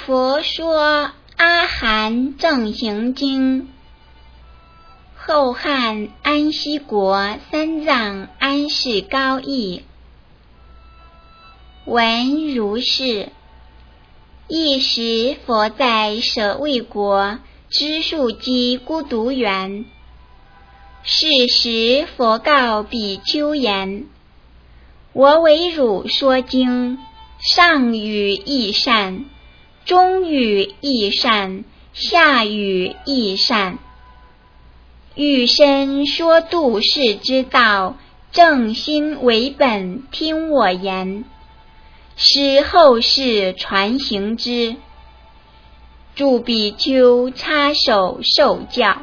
佛说阿含正行经，后汉安息国三藏安世高译。闻如是，一时佛在舍卫国知树基孤独园。是时佛告比丘言：我为汝说经，上语亦善，中语亦善，下语亦善。欲深说度世之道，正心为本，听我言，使后世传行之。诸比丘插手受教。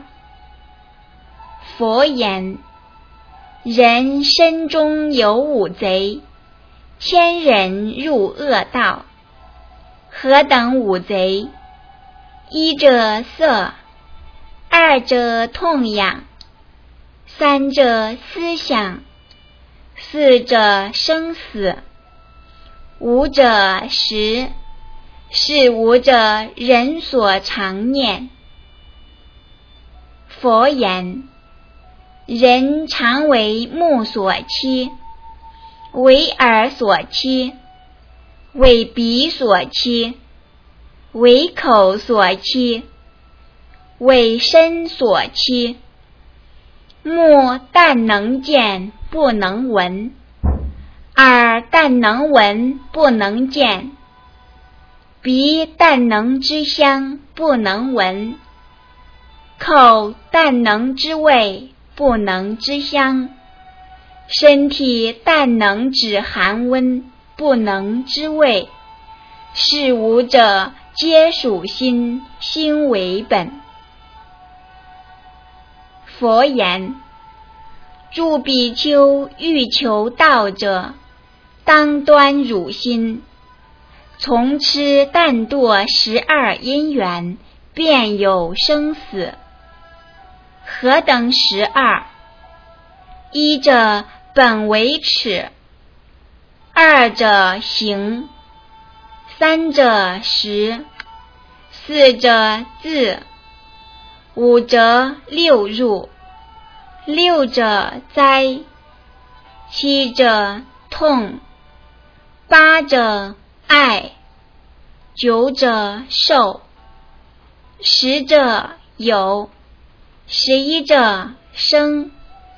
佛言：人身中有五贼，牵人入恶道。何等五贼？一者色，二者痛痒，三者思想，四者生死，五者识，是五者人所常念。佛言：人常为目所欺，为耳所欺，为鼻所欺，为口所欺，为身所欺。目但能见，不能闻；耳但能闻，不能见；鼻但能知香，不能闻；口但能知味，不能知香；身体但能知寒温，不能知味。是五者皆属心，心为本。佛言：诸比丘欲求道者，当端汝心，从吃但堕12因缘，便有生死。何等12？一者本为齿，二者行，三者识，四者字，五者六入，六者灾，七者痛，八者爱，九者受，十者有，11者生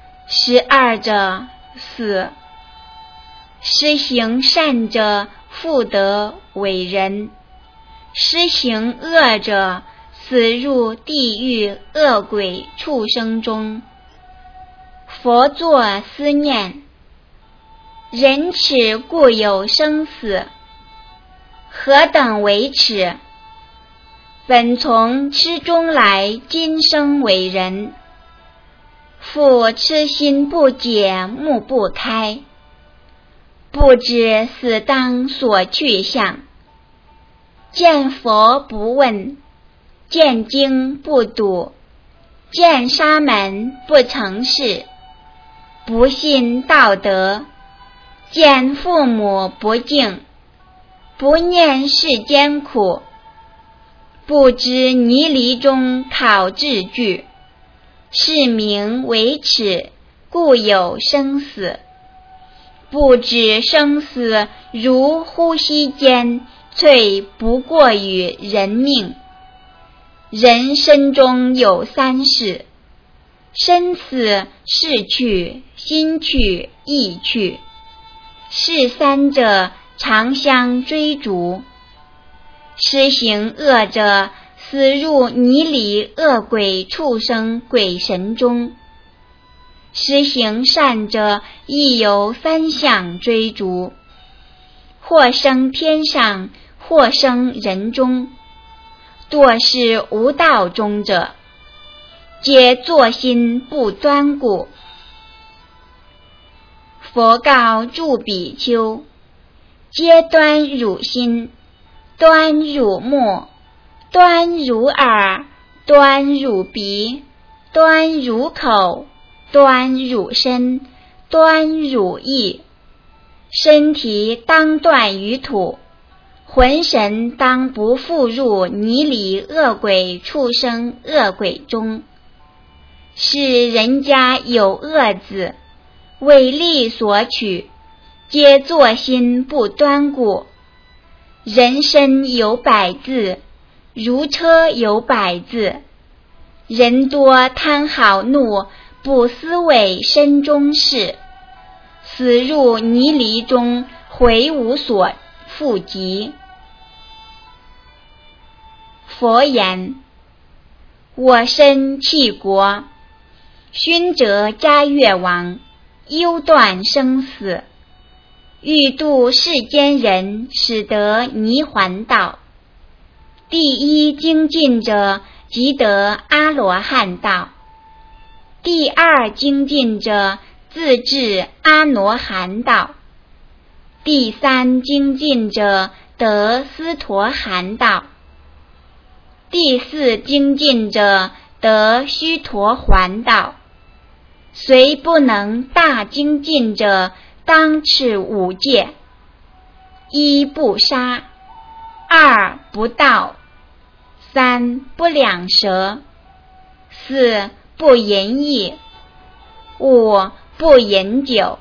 ，12者死。施行善者复得伟人，施行恶者死入地狱恶鬼畜生中。佛作思念：人齿故有生死，何等为齿？本从痴中来，今生为人。复痴心不解，目不开，不知死当所去向。见佛不问，见经不读，见沙门不成事，不信道德，见父母不敬，不念世间苦，不知泥犁中考智具。是名为齿，故有生死。不知生死如呼吸间，粹不过于人命。人身中有三世，生死事去，心去，意去，是三者常相追逐。施行恶者死入泥犁恶鬼畜生鬼神中，施行善者亦有三相追逐，或生天上，或生人中。堕是无道中者，皆作心不端故。佛告诸比丘：皆端汝心，端汝目，端汝耳，端汝鼻，端汝口，端汝身，端汝意。身体当断于土， 魂神当不复入泥里恶鬼畜生恶鬼中。是人家有恶子，为利所取，皆作心不端故。人身有百字，如车有百字。人多贪好怒，不思惟身中事，死入泥犁中，回无所复及。佛言：我身弃国，勋哲嘉越王，忧断生死，欲度世间人，使得泥还道。第一精进者，即得阿罗汉道；第二精进者，自至阿罗汉道；第三精进者，得斯陀含道；第四精进者，得须陀洹道。虽不能大精进者，当持五戒：一不杀，二不盗，三不两舌，四不淫逸，五不饮酒。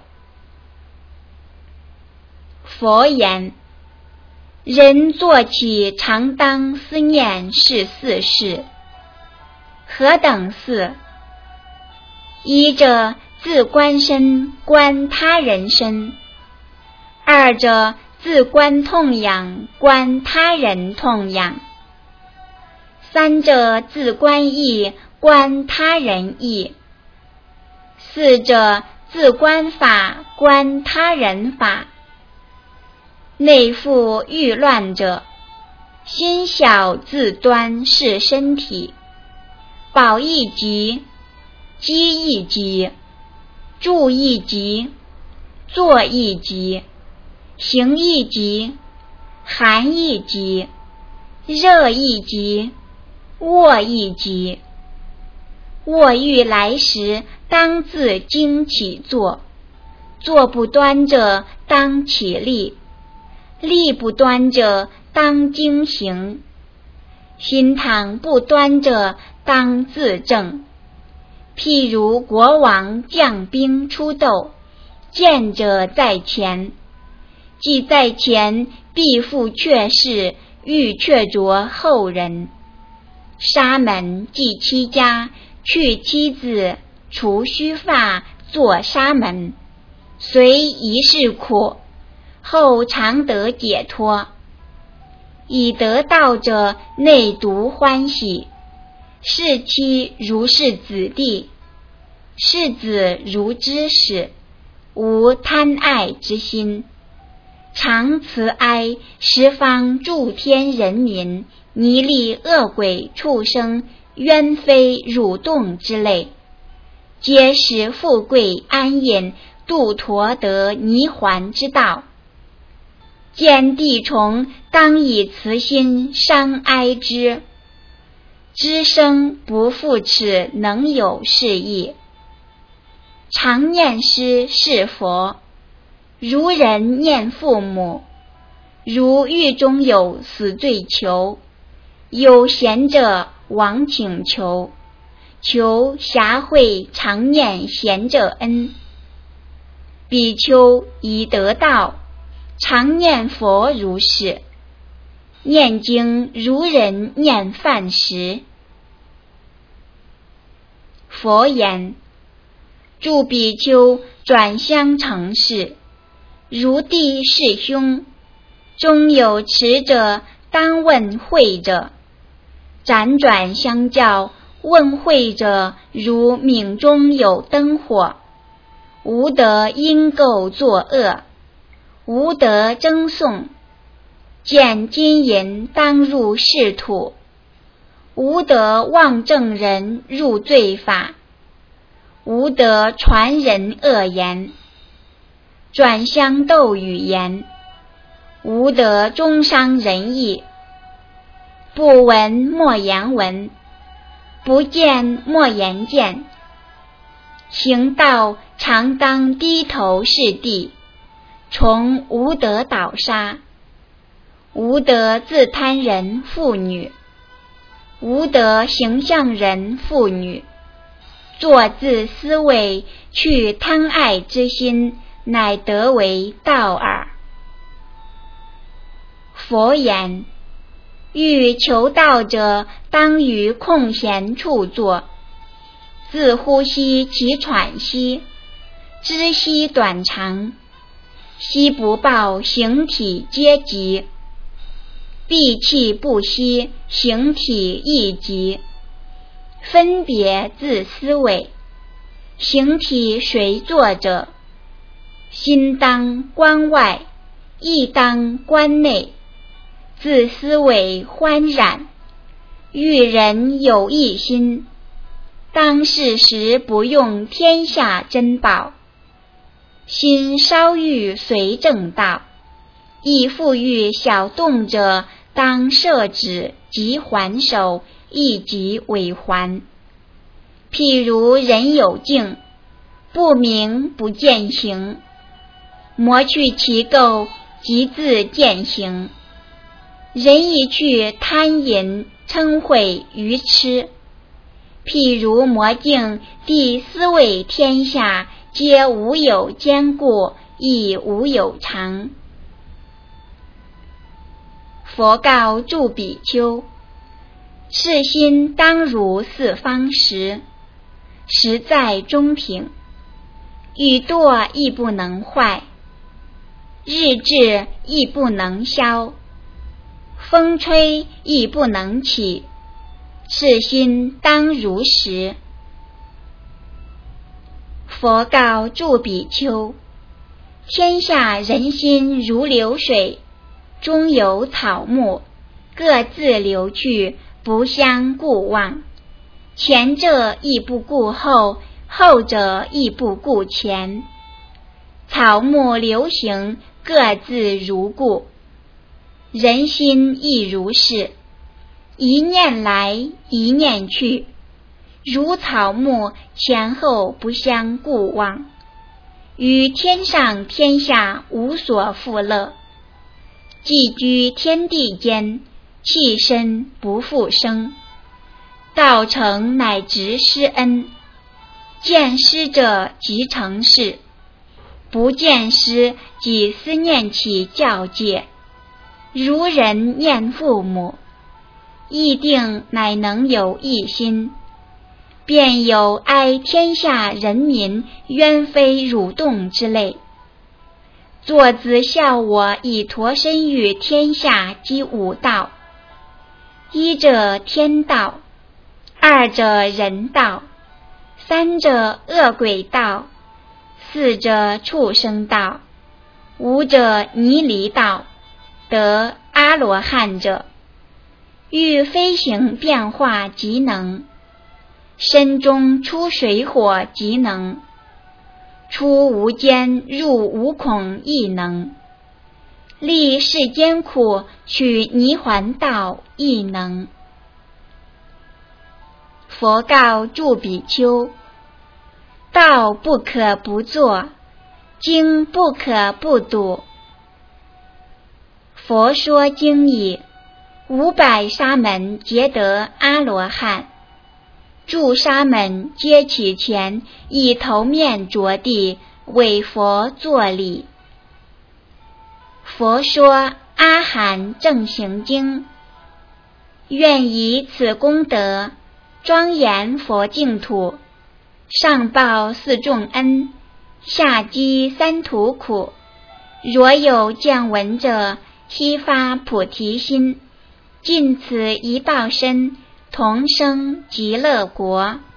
佛言：人坐起常当思念是四事。何等事？一者自观身，观他人身；二者自观痛痒，观他人痛痒；三者自观意，观他人意；四者自观法，观他人法。内复欲乱者，心小自端是身体，饱一急，饥一急，住一急，坐一急，行一急，寒一急，热一急，卧一急。卧欲来时，当自经起坐；坐不端者，当起立；立不端者，当经行；心倘不端者，当自正。譬如国王将兵出斗，见者在前，既在前，必复阙事，欲却着后人。沙门祭妻家，去妻子，除须发，作沙门，虽一世苦，后常得解脱。已得道者，内独欢喜。是妻如是子弟，是子如知识，无贪爱之心，常慈哀十方诸天人民，泥戾恶鬼畜生，冤非蠕动之类，皆使富贵安隐，度陀得泥还之道。见地虫，当以慈心伤哀之，知生不复齿，能有是意。常念师是佛，如人念父母。如狱中有死罪囚，有贤者往请求，求暇会常念贤者恩。比丘已得道，常念佛如是，念经如人念饭食。佛言：诸比丘转相成事，如弟是兄，中有持者，当问会者。辗转相较，问会者如冥中有灯火，无得因垢作恶，无得争讼，见金银当入仕土，无得妄证人入罪法，无得传人恶言，转相斗语言，无得中伤人意。不闻莫言闻，不见莫言见。行道常当低头是地，从无得倒杀。 无得自贪人妇女，无得形象人妇女，作自思维，去贪爱之心，乃得为道耳。佛言：欲求道者，当于空闲处坐，自呼吸其喘息，知息短长，息不报，形体皆极；闭气不息，形体亦极。分别自思维，形体谁作者？心当观外，意当观内。自思维欢然，欲人有一心，当世时不用天下珍宝。心稍欲随正道，亦复欲小动者，当摄止即还手，亦即尾还。譬如人有境，不明不见行，磨去其垢，即自见行。人亦去贪淫嗔恚愚痴，譬如魔镜，地思维天下，皆无有坚固，亦无有常。佛告诸比丘：世心当如四方石，石在中平，雨堕亦不能坏，日至亦不能消，风吹亦不能起，世心当如石。佛告诸比丘：天下人心如流水，中有草木，各自流去，不相顾望。前者亦不顾后，后者亦不顾前。草木流行，各自如故。人心亦如是，一念来，一念去，如草木，前后不相顾望，于天上天下无所复乐。寄居天地间，气身不复生。道成乃直施恩，见施者即成事，不见施即思念起教戒。如人念父母，亦定乃能有一心，便有哀天下人民冤非辱动之类。作子笑我以陀身于天下积五道：一者天道，二者人道，三者恶鬼道，四者畜生道，五者泥离道。得阿罗汉者，欲飞行变化即能，身中出水火即能，出无间入无孔亦能，历世间苦取泥还道亦能。佛告诸比丘：道不可不作，经不可不读。佛说经已，500沙门皆得阿罗汉。诸沙门皆起前，以头面着地，为佛作礼。佛说阿含正行经，愿以此功德，庄严佛净土，上报四重恩，下积三途苦。若有见闻者，悉发菩提心，尽此一报身，同生极乐国。